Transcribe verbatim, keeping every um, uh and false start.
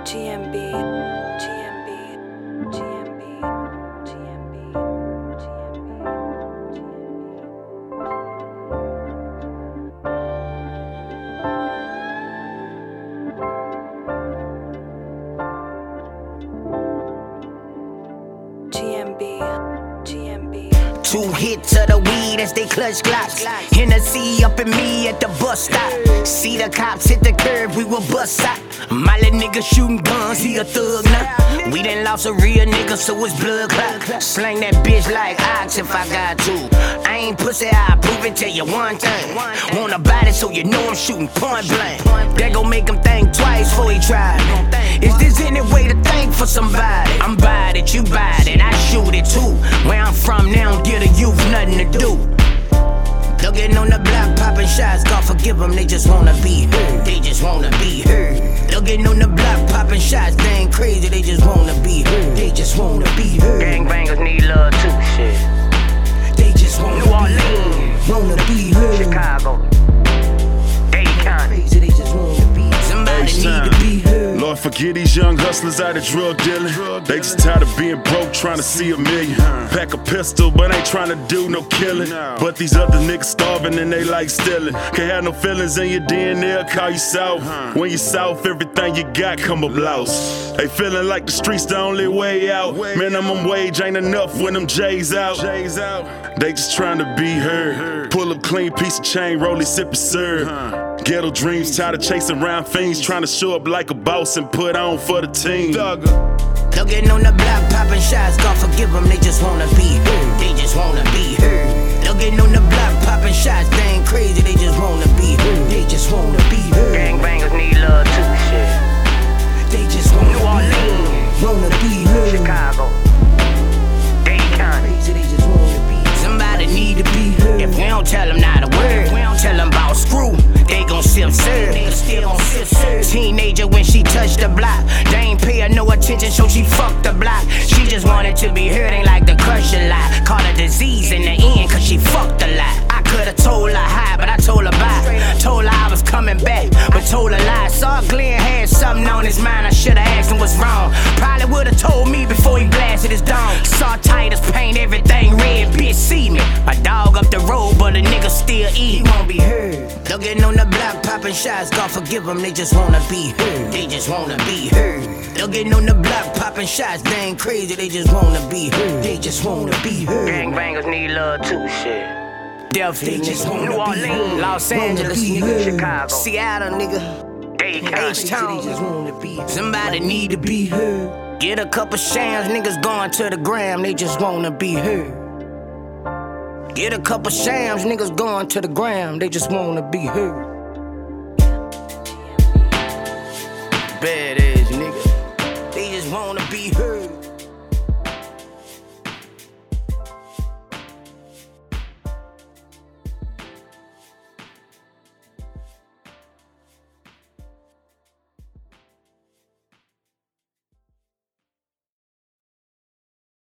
G M B, G M B, G M B, G M B, G M B, G M B, G M B. Two hits of the weed as they clutch glocks. Hennessy up in me at the bus stop. See the cops hit the curb, we will bust out. My little nigga shooting guns, he a thug now. We done lost a real nigga, so it's blood clot. Slang that bitch like ox if I got to. I ain't pussy, I prove it, tell you one thing. Want a body so you know I'm shooting point blank. That gon' make him think twice before he try. Is this any way to thank for somebody? I'm by it, you buy it, I shoot it too. Where I'm from, they don't give the youth nothing to do. They're getting on the block, popping shots, God forgive them, they just wanna be heard. They just wanna be heard. They're getting on the block, popping shots, they ain't crazy, they just wanna be heard. They just wanna be heard. Gangbangers need love too, shit. They just wanna New Orleans, wanna be heard. Chicago, Dade County. Crazy, they just wanna be somebody need to be heard. Lord, forgive these young hustlers out of drug dealing. They just tired of being broke, trying to see a million. Pack a pistol, but ain't trying to do no killing. But these other niggas starving and they like stealing. Can't have no feelings in your D N A, call you south. When you south, everything you got come up lost. They feeling like the streets the only way out. Minimum wage ain't enough when them J's out. They just trying to be heard. Pull up clean piece of chain, roll it, sip and serve. Ghetto dreams, tired of chasing around fiends, trying to show up like a boss and put on for the team. They're getting on the block, popping shots, God forgive them, they just wanna be heard. They just wanna be heard. They're getting on the block, popping shots, they ain't crazy, they just wanna be heard. They just wanna be heard. Gangbangers need love too, shit. They just wanna New Orleans, wanna be heard. Chicago, Dade County. Crazy, they just wanna be somebody need to be heard. If we don't tell them not a word, we don't tell them about screw, they gon' sip serve. They still gon' sip serve. Teenager when she touched the block, they ain't pay her no attention, so she fucked the block. She just wanted to be heard, ain't like the crush a lot. Caught a disease in the end, cause she fucked a lot. I could've told her hi, but I told her bye. Told her I was coming back, but told her lie. Saw Glenn had something on his mind, I should've asked him what's wrong. Probably would've told me before he blasted his dome. Saw Titus paint everything red, bitch see me. My dog up the road, but a nigga still eat. He won't be heard. They're getting on the block, popping shots, God forgive them, they just wanna be heard. They just wanna be heard. They're getting on the block, popping shots, they ain't crazy, they just wanna be heard. They just wanna be heard. Gangbangers need love too, shit. They just wanna New be Orleans, heard. Los Angeles, Wanna be heard. Chicago, Seattle, nigga. Dade County. H-Town. Somebody need to be heard. Get a couple shams, niggas going to the gram, they just wanna be heard. Get a couple shams, niggas going to the gram, they just wanna be heard. Bad ass nigga, they just wanna be heard.